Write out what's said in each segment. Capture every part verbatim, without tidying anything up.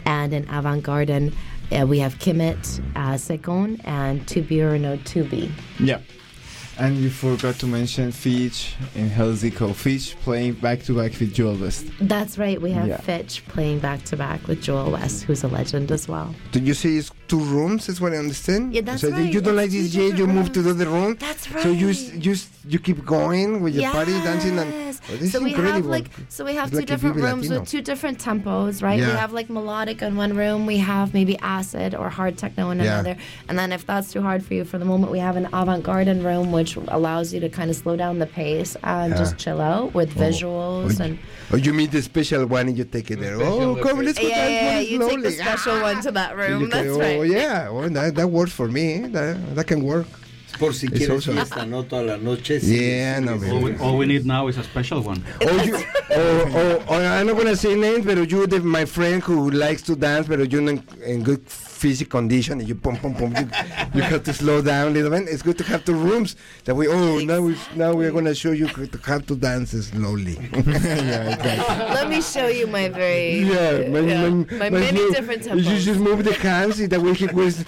And in Avant Garden, uh, we have Kimet, uh, Sekon, and Tubiurno Tubi. Yeah. And you forgot to mention Fitch in Helsinki. Fitch playing back-to-back with Joel West. That's right. We have Yeah. Fitch playing back-to-back with Joel West, who's a legend as well. Did you say it's two rooms? That's what I understand. Yeah, that's so right. you don't like It's this two J, you different move to the other room. That's right. So you s- you s- you keep going with your Yes. party dancing and oh, this so is we incredible. have like so we have It's two like a different Vive rooms Latino. with two different tempos, right? Yeah. We have like melodic in one room, we have maybe acid or hard techno in Yeah. another, and then if that's too hard for you for the moment, we have an avant-garde room which allows you to kind of slow down the pace and Yeah. just chill out with visuals Oh, and oh, you mean the special one and you take it there. Oh, come, let's go yeah, dance yeah, more you take slowly. the special Ah. one to that So room. you can- That's oh, right. yeah, well, that, that works for me. That, that can work. Por si It's quieres awesome. fiesta, no toda la noche. sí, Yeah, sí, no, sí. baby. All we, all we need now is a special one. Oh, you, oh, oh, oh, I'm not gonna say names, but you, the, my friend who likes to dance, but you're in, in good physical condition, and you pum pum pum, you, you have to slow down a little bit. It's good to have two rooms that we. Oh, now we now we're gonna show you how to dance slowly. Yeah, exactly. Let me show you my very Yeah, my, yeah, my, my many move- different You tempos. just move the hands, and that way he goes.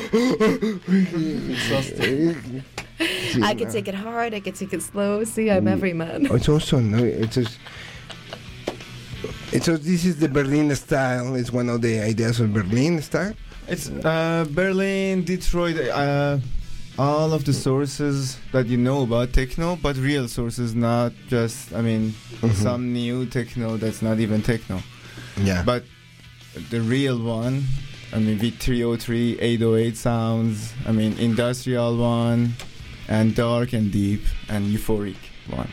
I could take it hard, I could take it slow. See, I'm every man. Oh, it's also no. It's just. It's so this is the Berlin style. It's one of the ideas of Berlin style. It's uh, Berlin, Detroit, uh, all of the sources that you know about techno, but real sources, not just, I mean, Mhm. some new techno that's not even techno. Yeah. But the real one, I mean, V three oh three, eight oh eight sounds, I mean, industrial one, and dark and deep, and euphoric ones.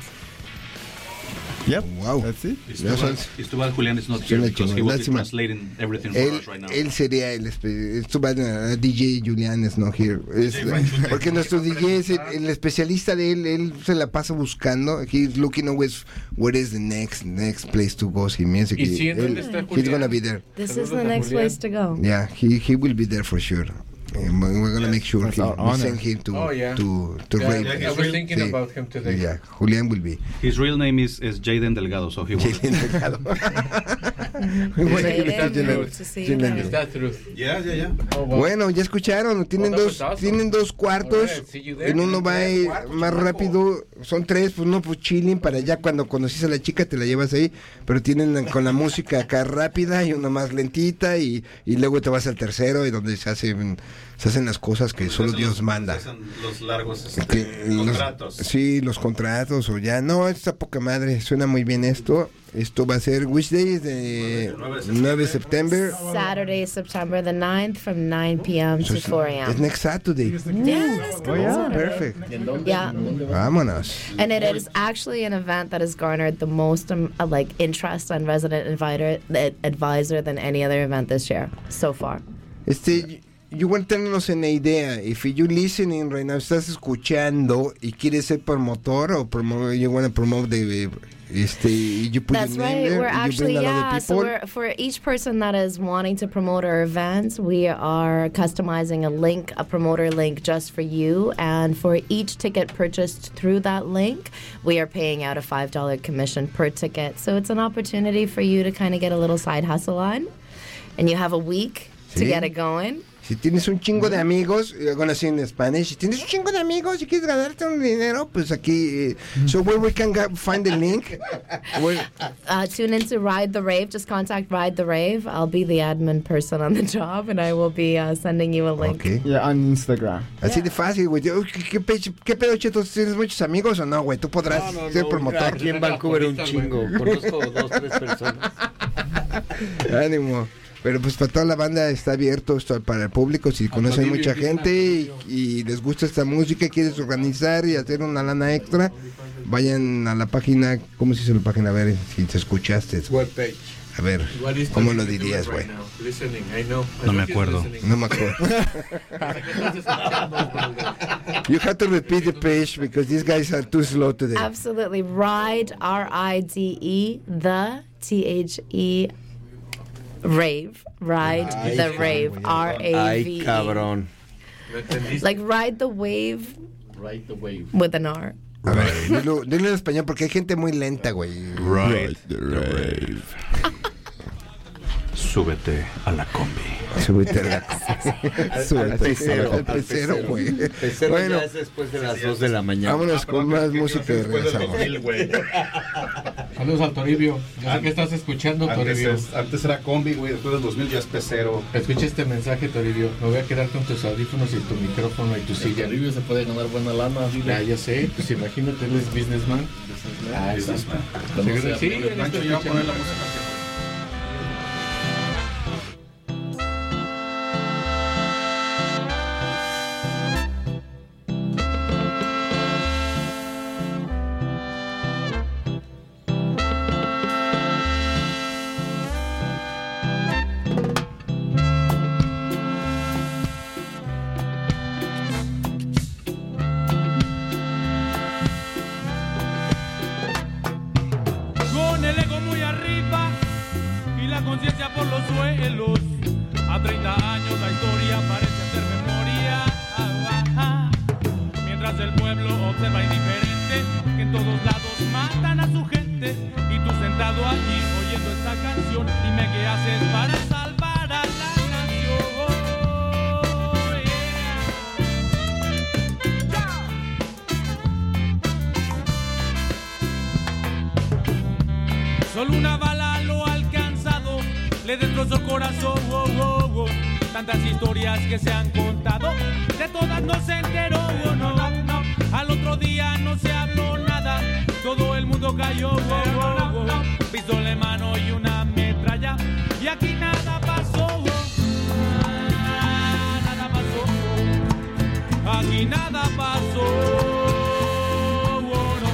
Yep, wow. That's it. It's Yeah, too, so bad, it's- it's too bad Julian is not here Suena because he chingón. will be Lástima. translating everything for Él, us right now. él sería el espe- it's too bad, uh, D J Julian is not here. Es- porque nuestro D J es el, el especialista de él, él se la pasa buscando. He's looking always where is the next next place to go. Si music. ¿Y si en Él- dónde está he's Julián? gonna be there. This is Saludos the a next Julián. place to go. Yeah, he he will be there for sure. And we're gonna make sure That's he, our we honor. send him to Oh, yeah. to to Yeah, rave. I was thinking Sí. about him today. Yeah, Julian will be. His real name is, is Jaden Delgado, so he will. Jaden Delgado. We Is wanna that- give it is to that Jaden. truth? To see Jaden. you Is that truth? Yeah, yeah, yeah. Oh, wow. Bueno, ya escucharon, tienen Oh, that dos, was awesome. tienen dos cuartos, Alright, see you there. en uno va Tres eh, cuartos, más chamaco. rápido, son tres, pues uno pues chilling para allá cuando conoces a la chica te la llevas ahí, pero tienen con la música acá rápida y uno más lentita y, y luego te vas al tercero y donde se hacen se hacen las cosas que solo Dios manda. Los largos Que los- sí, los contratos o ya, no, está poca madre, suena muy bien esto. Esto va a ser, which day is the nueve de septiembre. Saturday, September the ninth from nine p.m. So to it's, four it's a.m. next Saturday. Yeah, that's Oh good. yeah, perfect. Yeah. Vámonos. And it is actually an event that has garnered the most um, uh, like interest on resident advisor, advisor than any other event this year so far. Este, you want to tenernos una idea. If you listening right now, estás escuchando y quieres ser promotor o promote, you want to promote the, este, you put That's your name right. there, We're you actually, bring a lot yeah. of So people. we're, for each person that is wanting to promote our events, we are customizing a link, a promoter link just for you. And for each ticket purchased through that link, we are paying out a five dollars commission per ticket. So it's an opportunity for you to kind of get a little side hustle on. And you have a week to Sí. get it going. Si tienes un chingo de amigos, you're gonna say in Spanish, si tienes un chingo de amigos y quieres ganarte un dinero, pues aquí, eh, so where we can ga- find the link? Where, Uh, tune into Ride the Rave. Just contact Ride the Rave. I'll be the admin person on the job, and I will be uh, sending you a link. okay. Yeah, on Instagram. Así de fácil, güey. Uy, ¿Qué, qué, pe- qué pedo, Cheto? ¿Tienes muchos amigos o no, güey? Tú podrás No, no, ser no, promotor. aquí en Vancouver un chingo. Conozco dos, tres personas. Ánimo. Pero pues para toda la banda está abierto esto para el público. Si conocen mucha gente y, y les gusta esta música y quieres organizar y hacer una lana extra, vayan a la página. ¿Cómo se dice la página? A ver si te escuchaste. Webpage. A ver, What is ¿cómo lo Tony dirías, doing güey? right now? Listening, I know. I No know me he's acuerdo. listening. No me acuerdo. You have to repeat the page because these guys are too slow today. Absolutely. Ride, R I D E, the, T H E, Rave. Ride the Rave, R A Ay, V E. cabrón. ¿Me entendiste? Like ride the wave Ride the wave. with an R. A ver, dilo, dilo en español porque hay gente muy lenta, güey. Right, the rave. Súbete a la combi. Súbete a la Súbete Al pecero, al pecero, güey. Pecero Bueno, ya es después de las dos de la mañana. vámonos con más música y Después del regresamos. dos mil, güey. Saludos al Toribio. Yo sé que estás escuchando, Antes, Toribio. es- antes era combi, güey. Después del dos mil ya es pecero. Escucha este mensaje, Toribio. Me voy a quedar con tus audífonos y tu micrófono y tu El silla. Toribio se puede ganar buena lana, dile. Ya, ya sé. Pues imagínate, él es businessman. Ah, sí. Cuando Sí, sea- sí, él está Pancho, ya va a poner la escuchando. música. Con el ego muy arriba y la conciencia por los suelos. A treinta años la historia parece hacer memoria. Ah, ah. Mientras el pueblo observa indiferente que en todos lados matan a su gente. Y tú sentado allí oyendo esta canción, dime qué haces para salvar a la nación. Yeah. Solo una bala lo ha alcanzado, le destrozó corazón. Oh, oh, oh. Tantas historias que se han contado, de todas no se enteró. Oh, no, no. Al otro día no se habló nada, todo el mundo cayó. Oh, oh, oh. Pistola en mano y una metralla, y aquí nada pasó. Oh. Ah, nada pasó. Aquí nada pasó. Oh, no.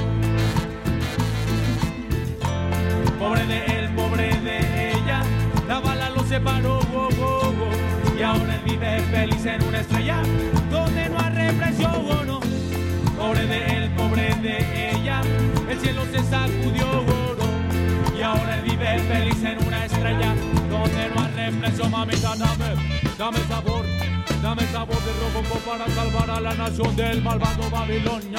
Pobre de él, pobre de ella, la bala lo separó. Oh, oh, oh. Y ahora él vive feliz en una estrella donde no hay represión. Oh, no. Pobre de él, pobre de ella, el cielo se sacudió. Oh, no. Y ahora él vive feliz en una estrella donde no hay represión. Mamita, dame, dame sabor, dame sabor de Robocop para salvar a la nación del malvado Babilonia.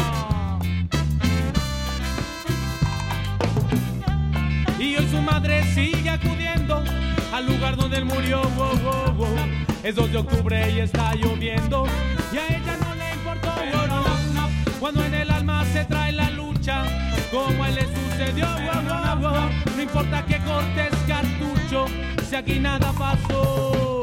Y hoy su madre sigue acudiendo al lugar donde él murió. Oh, oh, oh. Es dos de octubre y está lloviendo, y a ella no le importó. Oh, no, no. Cuando en el alma se trae la lucha, como a él le sucedió. Oh, oh, oh. No importa que cortes cartucho, si aquí nada pasó.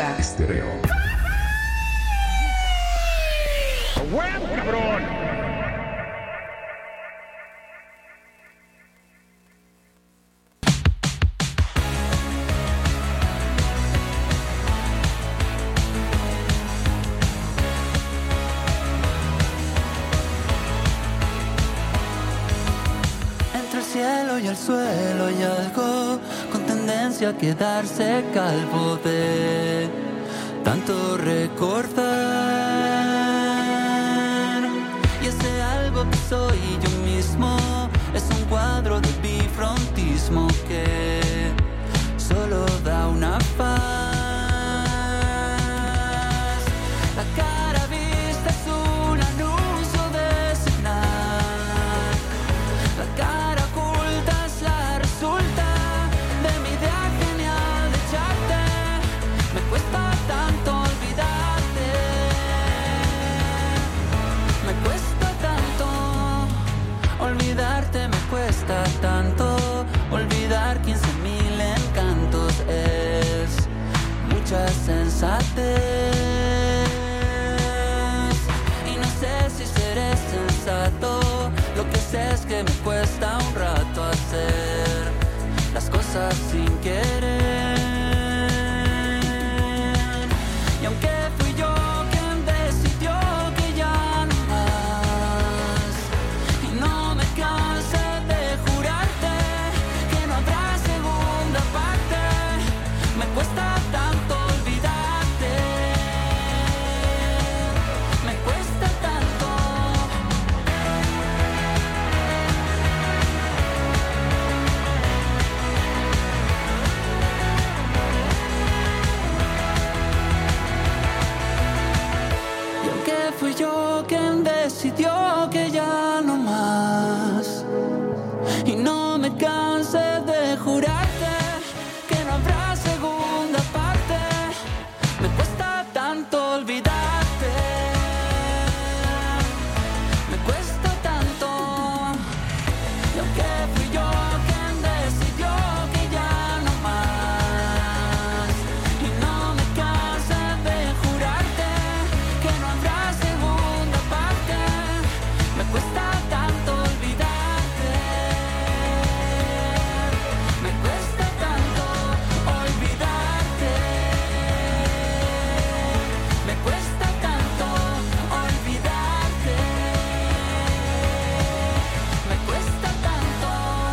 Impact Estéreo. ¡Huevo, cabrón! Entre el cielo y el suelo hay algo con tendencia a quedarse calvo de tanto recordar. Y ese algo que soy yo mismo es un cuadro de bifrontismo que solo da una faz. La cara vista es un anuncio de señal. La cara oculta es la resulta de mi idea genial de echarte. Me cuesta tanto olvidarte. Me cuesta tanto olvidarte. Me cuesta tanto olvidar quince mil encantos. Es mucha sensatez. Y no sé si seré sensato. Lo que sé es que me cuesta un rato hacer las cosas sin querer. Y aunque fui yo quien decidió que ya no más, y no me cansé de jurarte que no habrá segunda parte, me cuesta tanto olvidarte. Me cuesta tanto. Y aunque fui yo quien decidió que ya no más, y no me cansé de jurarte que no habrá segunda parte, me cuesta tanto olvidarte. Me cuesta tanto. Y aunque fui yo quien decidió que ya no más, y no me cansé de jurarte que no habrá segunda parte, me cuesta tanto olvidarte. Me cuesta tanto olvidarte. Me cuesta tanto olvidarte. Me cuesta tanto.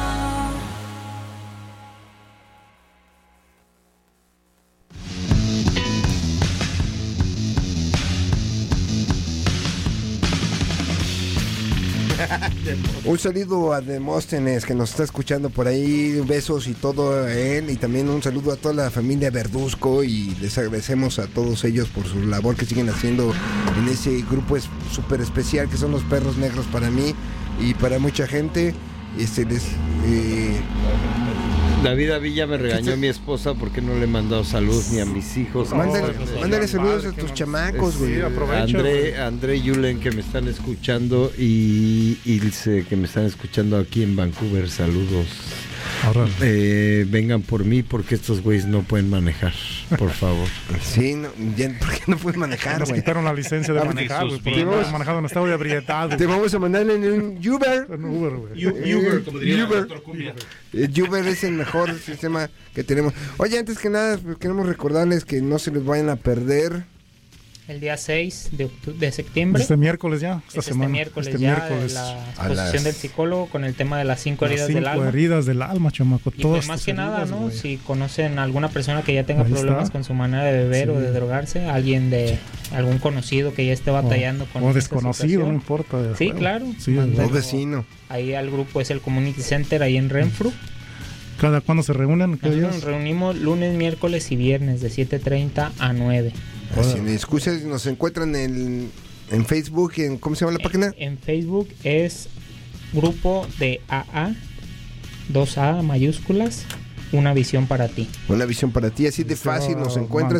Un saludo a Demóstenes que nos está escuchando por ahí, besos y todo a él, y también un saludo a toda la familia Verduzco, y les agradecemos a todos ellos por su labor que siguen haciendo en ese grupo es súper especial que son los Perros Negros para mí y para mucha gente. Este les eh, David Avilla me regañó a mi esposa porque no le he mandado salud ni a mis hijos. Mándale, mándale saludos a tus chamacos, güey. Sí, André, André Yulen, que me están escuchando, y Ilse, que me están escuchando aquí en Vancouver. Saludos. Eh, vengan por mí porque estos güeyes no pueden manejar, por favor. Sí, no, ya, ¿por qué no pueden manejar, Nos güey? quitaron la licencia de manejar, güey, porque hemos manejado en estado de ebriedad. Te vamos a mandar en un Uber. En Uber, güey. Uber, como diría Uber. el doctor Cumbia. El Uber es el mejor sistema que tenemos. Oye, antes que nada, pues, queremos recordarles que no se les vayan a perder el día seis de, octu- de septiembre. Este miércoles ya, esta es semana. Este miércoles este ya, miércoles. la A exposición las- del psicólogo con el tema de las cinco Las heridas cinco del alma. heridas del alma, chamaco. Y Todas pues más tus que nada, heridas, ¿no? güey. Si conocen a alguna persona que ya tenga Ahí problemas está. con su manera de beber Sí. o de drogarse, alguien de algún conocido que ya esté batallando con O esta desconocido, situación. no importa. de Sí, juego. claro. Sí, Manda- o vecino. Ahí al grupo es el Community Center ahí en Renfrew. ¿Cada cuándo se reúnen? ¿Qué Nosotros días? nos reunimos lunes, miércoles y viernes de siete treinta a nueve. Así, excuses, nos encuentran en, en Facebook, en, ¿cómo se llama la página? En Facebook es grupo de A A, dos A mayúsculas, una visión para ti. Una visión para ti, así de fácil nos encuentras.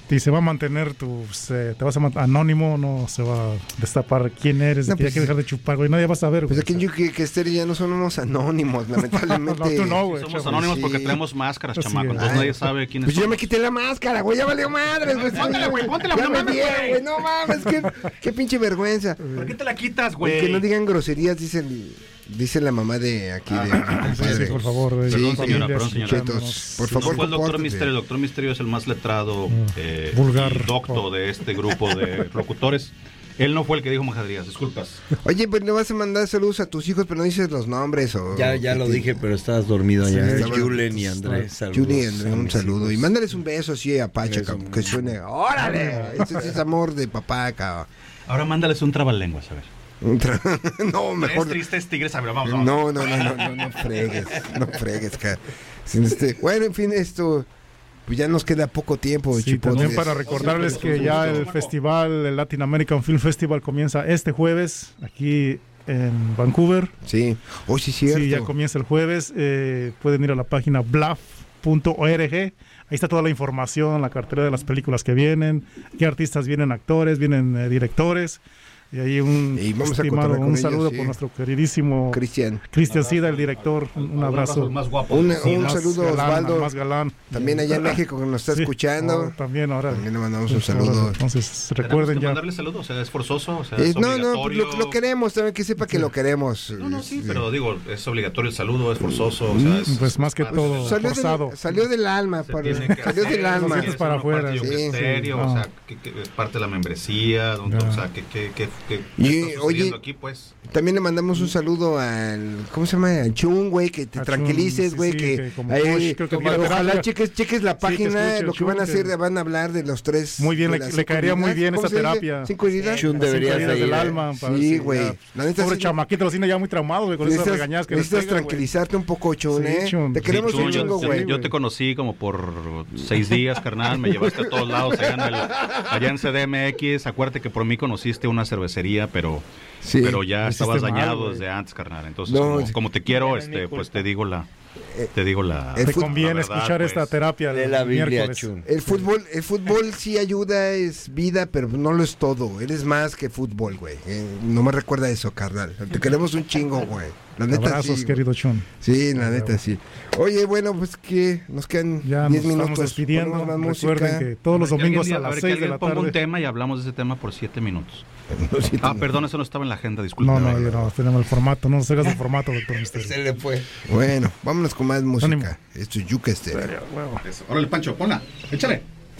Y se va a mantener tu, se, te vas a mantener anónimo, no se va a destapar quién eres, No, que ya pues, que dejar de chupar, güey, nadie va a saber, Pues güey. aquí en Yuki que Estéreo ya no somos anónimos, lamentablemente. No, tú no, güey. Somos chaval. anónimos sí. porque tenemos máscaras, Sí, chamaco. güey. Entonces Ay. nadie sabe quién es. Pues yo me quité la máscara, güey, ya valió madres, güey. Póntela, güey, póntela, Ya no me mames, vieron, güey. güey, no mames, qué, qué pinche vergüenza. ¿Por qué te la quitas, Que güey? no digan groserías, dicen, dice la mamá de aquí, de mi Sí, padre. sí, por favor, güey. Sí, Perdón, sí, señora, familias perdón, señora. Chetos, por Sí, favor, No fue el doctor compórtate. Misterio. El doctor Misterio es el más letrado, eh, Vulgar. y docto de este grupo de locutores. Él no fue el que dijo majaderías, disculpas. Oye, pues le vas a mandar saludos a tus hijos, pero no dices los nombres o... Ya, ya lo dije, pero estabas dormido Sí, allá. estaba- Julen y Andrés, saludos. Julie y André, a un mis saludo. hijos. Y mándales un beso así a Pacha, Beso. cabrón, que suene. ¡Órale! Este sí es amor de papá, cabrón. Ahora mándales un trabalenguas, a ver. Un tra- No, mejor... Tres tristes tigres, a ver, vamos, vamos. No, no, no, no, no, no fregues, no fregues, cara. Sin este, bueno, en fin, esto, pues ya nos queda poco tiempo, Sí, chipotes. también para recordarles que ya el festival, el Latin American Film Festival comienza este jueves aquí en Vancouver. Sí, oh, sí, cierto. Sí, ya comienza el jueves. Eh, pueden ir a la página bluff punto org. Ahí está toda la información, la cartera de las películas que vienen, qué artistas vienen, actores, vienen eh, directores. Y ahí un Y vamos a estimado, cotorrear con un ellos, saludo sí. por nuestro queridísimo Cristian. Cristian Sida, el director. Un, un abrazo. El más guapo. Un, Sí, un más saludo a galán, Osvaldo, más galán. también allá en México que nos está Sí, escuchando. oh, también ahora. También le mandamos un Pues, ahora, saludo. Entonces, Tenemos recuerden que ya. mandarle saludos, o sea, es forzoso, o sea, Eh, es no, no, obligatorio. lo, lo queremos, también que sepa que lo queremos. No, no, sí, Sí. pero digo, es obligatorio el saludo, es forzoso, o sea, es... Pues más que parte todo de la- Salió, forzado. del, salió del alma, se para- tiene que salió hacer, del alma. no Sientes tienes para una parte afuera, de sí, un estéreo, sí, o no. sea, que, que es parte de la membresía, donde, Ya. o sea, que, que, que, que Y, está oye, sucediendo aquí, pues. También le mandamos un saludo al, ¿cómo se llama? Al Chun, güey, que te A Chun, tranquilices, sí, güey, sí, que, que como ahí- coach, creo que como- tiene ojalá terapia. cheques, cheques la Sí, que página, escuche lo que Chun, van a hacer, que- van a hablar de los tres. Muy bien, de le- las le caería cinco muy heridas. bien ¿Cómo esa se dice? terapia. ¿Cinco heridas? Chun Las deberías cinco heridas de del ir, eh. alma. para ver Sí, si güey. ya- La neta Pobre sí- chamaquito, los tiene ya muy traumados, güey, con esas Necesitas, regañadas que les necesitas pegan, güey. tranquilizarte un poco, Chun, Sí, ¿eh? Chun. Te Sí, queremos Tú, un yo, chingo, yo- güey. yo te conocí como por seis días, carnal, me llevaste a todos lados allá en, el, allá en C D M X, acuérdate que por mí conociste una cervecería, pero, Sí. pero ya hiciste estabas mal, dañado güey. desde antes, carnal, entonces No, como, sí. como te quiero, Ya no es este, mi pues culpa. te digo la, te digo la... el Te fut- conviene la verdad, escuchar pues. esta terapia Lee el la Biblia, miércoles. Chun. El fútbol, el fútbol sí ayuda, es vida, pero no lo es todo. Eres más que fútbol, güey. Eh, no me recuerda eso, carnal. Te queremos un chingo, güey. La neta Abrazos, sí. querido Chun. Sí, la neta sí. Oye, bueno, pues que nos quedan Ya diez nos minutos. estamos despidiendo. Ponemos más Recuerden música. que todos los Que alguien domingos diga- a las ver, que seis de alguien la ponga un tarde. tema y hablamos de ese tema por siete minutos. No, sí, Ah, no. perdón, eso no estaba en la agenda, disculpe. No, no, yo no, tenemos el formato. No nos hagas el formato, doctor Misterio. Se le fue. Bueno, vámonos con más música. Ánimo. Esto es Yuca Estéreo. Huevo. Eso. Órale, Pancho, ponla, échale.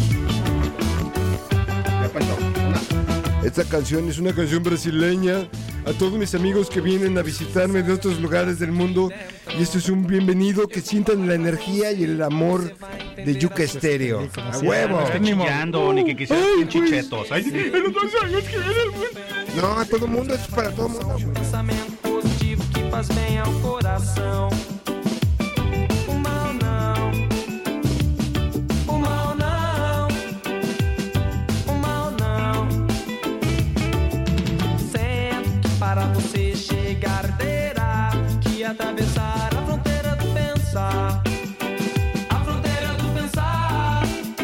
Ya, Pancho, ponla. Esta canción es una canción brasileña. A todos mis amigos que vienen a visitarme de otros lugares del mundo. Y esto es un bienvenido, que sientan la energía y el amor de Yuca Estéreo. A huevo. No está chillando, ni que quisieras un chichetos. Ay, en los dos años que viene el mundo. No, a todo mundo, esto es para todo mundo. Um pensamento positivo que faz bem ao coração. O mal não, o mal não, o mal não. Sendo que para você chegar terá que atravessar a fronteira do pensar. A fronteira do pensar.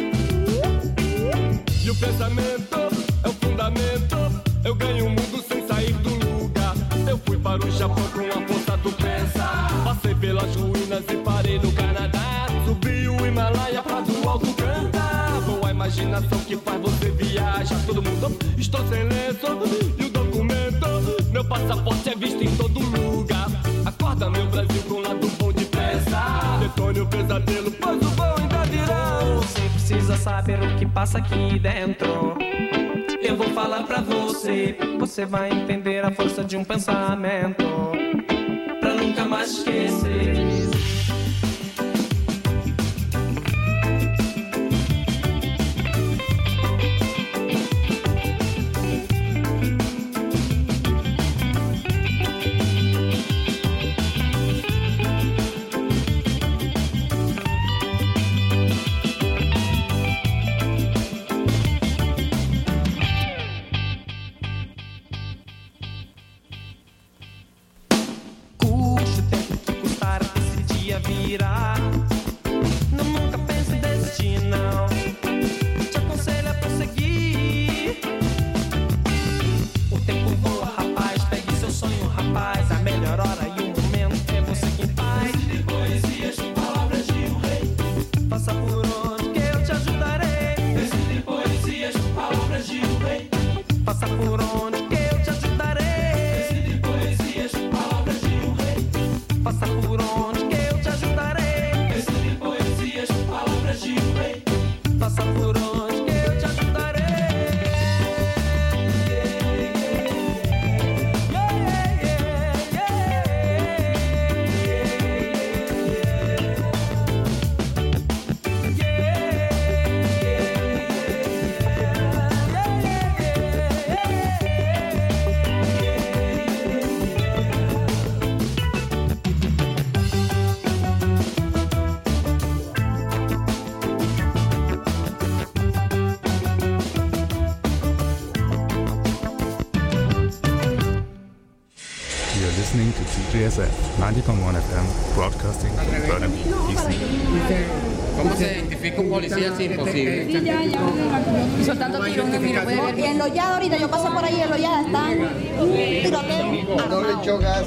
E o pensamento é o fundamento. Eu ganho o mundo sem sair do lugar. Eu fui para o Japão com a força do pensar. Passei pelas ruínas e parei no Canadá. Subi o Himalaia pra do alto cantar. Boa imaginação que faz você viajar. Todo mundo, estou sem lenço e o documento. Meu passaporte é visto em todo lugar. Acorda meu Brasil com o lado bom de pensar. Detone o pesadelo, pois o bom ainda virá. Você precisa saber o que passa aqui dentro. Eu vou falar pra você, você vai entender a força de um pensamento, pra nunca mais esquecer. Custe o tempo que custar esse dia virá. Não nunca pense em desistir, não. Te aconselho por onde que eu te ajudarei. Escrevi poesias com palavras de rei. Passa por onde que eu te ajudarei. Listening to T G S F ninety point one F M, broadcasting from Burnaby, D C. ¿Cómo se identifica un policía? Es imposible. Sí, ya, ya. Y soltando tiros, uno mira, puede ver. Y en Lollada ahorita, yo pasé por ahí en Lollada, están tiroteo. No le echó gas.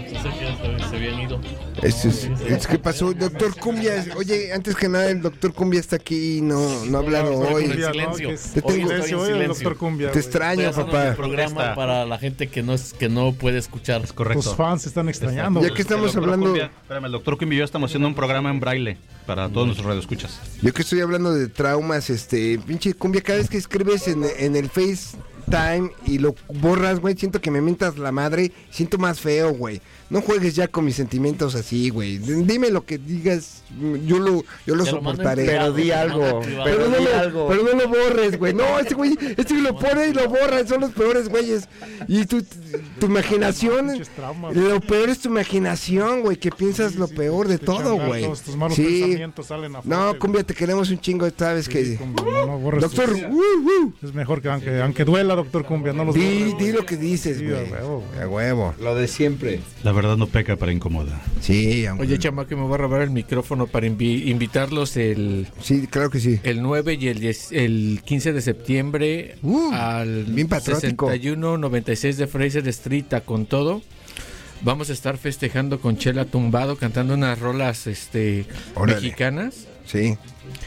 Se habían ido. Es, es, es que pasó, doctor Cumbia. Oye, antes que nada, el doctor Cumbia está aquí y no, no ha hablado hoy. Silencio. Te tengo- el doctor Cumbia. Te extraño, Estoy haciendo papá. mi programa para la gente que no es que no puede escuchar. Es correcto. Tus fans se están extrañando. Ya que estamos El doctor hablando- Cumbia- espérame, el doctor Cumbia y yo estamos haciendo un programa en braille para todos nuestros radioescuchas. Yo que estoy hablando de traumas, este, pinche Cumbia, cada vez que escribes en, en el FaceTime y lo borras, güey, siento que me mientas la madre, siento más feo, güey. No juegues ya con mis sentimientos así, güey. Dime lo que digas, yo lo, yo lo Te lo mando en soportaré. privado, Pero di te lo mando algo. en privado. Pero, Pero no di lo, algo. pero no lo borres, güey. No, este güey, este güey lo pone y lo borra, son los peores güeyes. Y tu, tu imaginación, lo peor es tu imaginación, güey, que piensas lo peor de todo, echan güey. gatos, tus malos Sí. pensamientos salen a flote, No, güey. Cumbia, te queremos un chingo, sabes que... No, no borres Doctor, tus- uh, uh. Es mejor que aunque, aunque duela, doctor Cumbia, no los Di, borres. di lo que dices, Sí, güey. a huevo, güey. A huevo. Lo de siempre. La verdad no peca, pero incomoda. Sí, Oye, chamaco, que me voy a robar el micrófono para invi- invitarlos el... Sí, claro que sí. El nueve y el, diez el quince de septiembre al bien patriótico. sesenta y uno noventa y seis de Fraser Street, a Con Todo. Vamos a estar festejando con Chela Tumbado, cantando unas rolas este, Órale. mexicanas. Sí.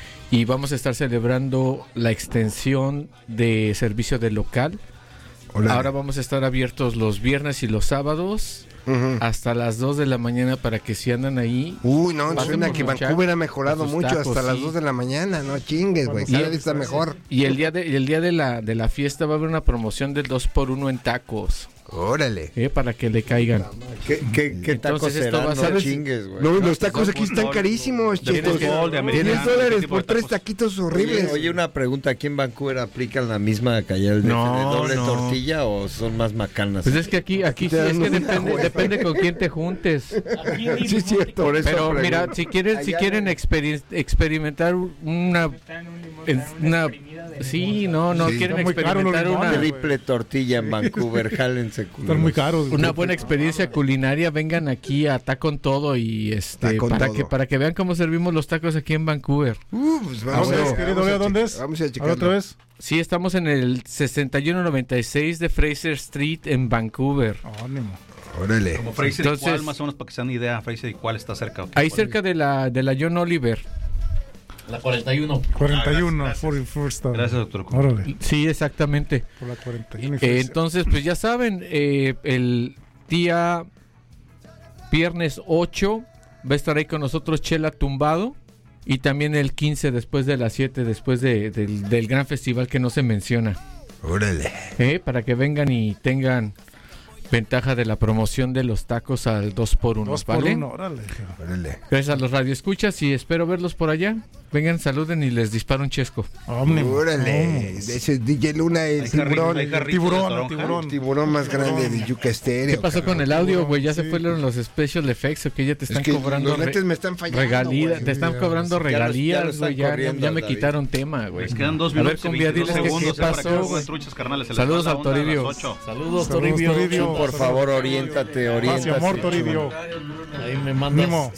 Y vamos a estar celebrando la extensión de servicio del local. Órale. Ahora vamos a estar abiertos los viernes y los sábados Ujú. hasta las dos de la mañana para que si andan ahí. Uy, no, pasen suena por que los Vancouver cha- ha mejorado por sus mucho tacos, hasta las sí. dos de la mañana, no chingues, güey, cada vez está mejor. Y el día de, y el día de la de la fiesta va a haber una promoción del dos por uno en tacos. Órale. Eh, para que le caigan. ¿Qué, qué, qué tacos Entonces esto serán? va a No ser- chingues, güey. No, los tacos De aquí están fútbol, carísimos, de chicos. fútbol, de americano, diez ese dólares tipo por de tres tacos. taquitos horribles. Oye, oye, una pregunta, ¿aquí en Vancouver aplican la misma que allá el D F No, de doble no. tortilla o son más macanas? Pues es que aquí, aquí sí, Te es dan que una, depende, güey. depende con quién te juntes. Sí, es cierto. Por eso Pero pregunto. mira, si quieren, si Allá quieren no. experi- experimentar una, en- una, sí, no, no Sí. quieren Están muy caros los experimentar limones, una, güey. Triple tortilla en Vancouver, jálense. Están muy caros. una buena experiencia culinaria, vengan aquí a Ta Con Todo y este Ta Con para Todo. que para que vean cómo servimos los tacos aquí en Vancouver. Uh, pues vamos, ¿Dónde a, es, vamos querido? a Leo, che- ¿dónde es? Vamos a A ver, checarlo. otra vez. Sí, estamos en el sesenta y uno noventa y seis de Fraser Street en Vancouver. Ánimo. Órale. Como Fraser y Entonces- cuál, más o menos para que se den una idea, Fraser y cuál está cerca. ¿ok? Ahí cerca de la de la John Oliver. La cuarenta y uno. cuarenta y uno, forty-first. Gracias, doctor Cumbia. Órale, Sí, exactamente. por la cuarenta y uno. y Eh, Fraser. entonces, pues ya saben, eh, el día viernes ocho va a estar ahí con nosotros Chela Tumbado. Y también el quince después de las siete, después de- del, del gran festival que no se menciona. Órale. Eh, para que vengan y tengan ventaja de la promoción de los tacos al dos por uno, Dos por ¿vale? uno, órale. Órale. Gracias a los radioescuchas y espero verlos por allá. Vengan, saluden y les disparo un chesco. Ánimo. Órale. De ese D J Luna, el Hay carrito, tiburón. hay El carrito de Tiburón, toronja. tiburón. tiburón más grande de Yuca Estéreo. ¿Qué pasó con el audio, güey? ¿Ya se fueron los special effects o que ya te están Es que cobrando los re- lentes me están fallando, regalías? güey. Te están Ya, cobrando ya los- ya regalías, lo están güey. Ya, ya- corriendo, ya me David. quitaron tema, güey. Les quedan dos A ver, minutos y Cumbia, diles que segundos qué eh, para que pasó, hagan güey. truchas, carnales. Se les Saludos va la al onda a las Toribio. ocho. Saludos, Saludos, Toribio. Toribio. Por favor, oriéntate, Paz y oriéntate. amor, Toribio. Ahí me mandas Nimo. tu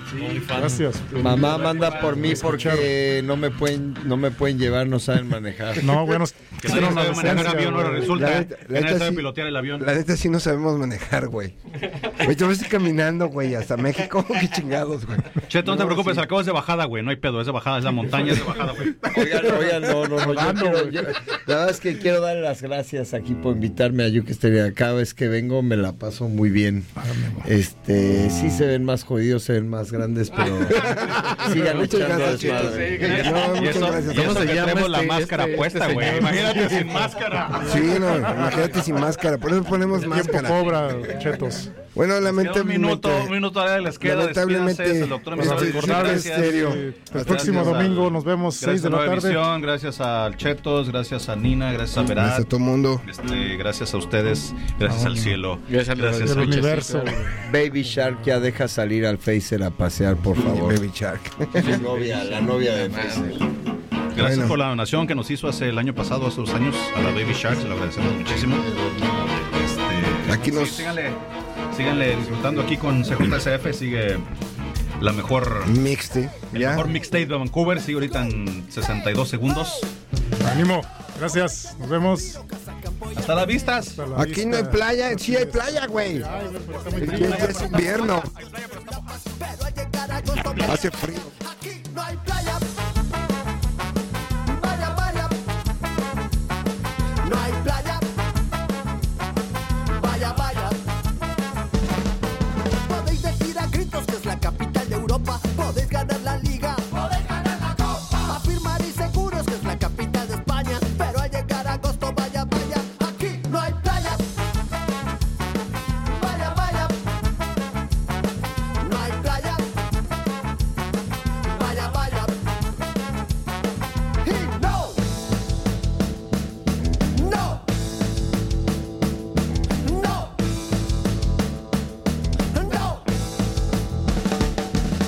Gracias. Mamá manda por mí porque no me pueden no me pueden llevar, no saben manejar. No, bueno, que nadie sabe manejar avión, ahora resulta. La neta- que la nadie neta sabe sí- pilotear el avión. La neta sí no sabemos manejar, güey. Güey, yo me estoy caminando, güey, hasta México. Qué chingados, güey. Cheto, no, te No, preocupes, sí. al cabo es de bajada, güey. No hay pedo, es de bajada, es la montaña, es de bajada, güey. Oigan, oigan, no, no, no. Yo Rodando, quiero- güey. yo- la verdad es que quiero dar las gracias aquí por invitarme a Yuke Stereo. Cada vez que vengo me la paso muy bien. Este, sí se ven más jodidos, se ven más grandes, pero sigan Muchas echando gracias, desmadre. Chetos. No, Y muchas eso, gracias. y eso se que llama tenemos la este- máscara este- puesta, este güey. señor? Imagínate sin máscara. Sí, no, imagínate sin máscara. Por eso ponemos Tiempo máscara. cobra, Chetos. Bueno, Queda un lamentablemente. minuto, un minuto todavía les queda. Lamentablemente, Despídanse, el doctor para Misael, recordar gracias. Estéreo. El Gracias próximo a- domingo nos vemos seis Gracias de a la Nueva tarde. Visión, gracias al Chetos, gracias a Nina, gracias a Verad. Gracias a todo el mundo. Este, gracias a ustedes, gracias al cielo, Gracias al gracias Del al universo. Baby Shark ya deja salir al Facer a pasear, por favor. Baby Shark. La novia, la novia de Facer. Gracias Bueno. por la donación que nos hizo hace el año pasado, hace dos años, a la Baby Shark, se lo agradecemos muchísimo. Este, Aquí nos- sí, síganle, síganle disfrutando aquí con C J S F, sigue la mejor, Mixte. el ¿Ya? mejor mixtape de Vancouver, sigue ahorita en sesenta y dos segundos. Ánimo. Gracias. Nos vemos. Hasta la vista. Hasta la Aquí no hay vista. playa. Sí hay playa, güey. Aquí es invierno. Hace frío.